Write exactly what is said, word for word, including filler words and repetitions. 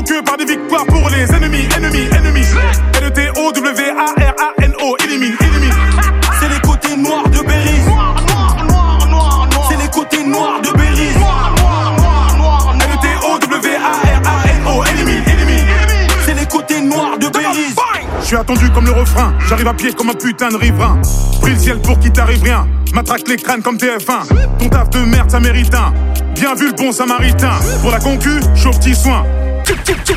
que par des victoires pour les ennemis, ennemis, ennemis. L E T O W A R A N O, élimine, élimine. C'est les côtés noirs de Belize. Noir, noir, noir, noir, noir. C'est les côtés noirs de Belize. Noir, noir, noir, noir, L E T O W A R A N O, élimine, élimine. C'est les côtés noirs de Belize. Je suis attendu comme le refrain, j'arrive à pied comme un putain de riverain. Pris le ciel pour qu'il t'arrive rien, matraque les crânes comme T F un. Ton taf de merde ça mérite un, bien vu le bon samaritain. Pour la concu, chaud petit soin.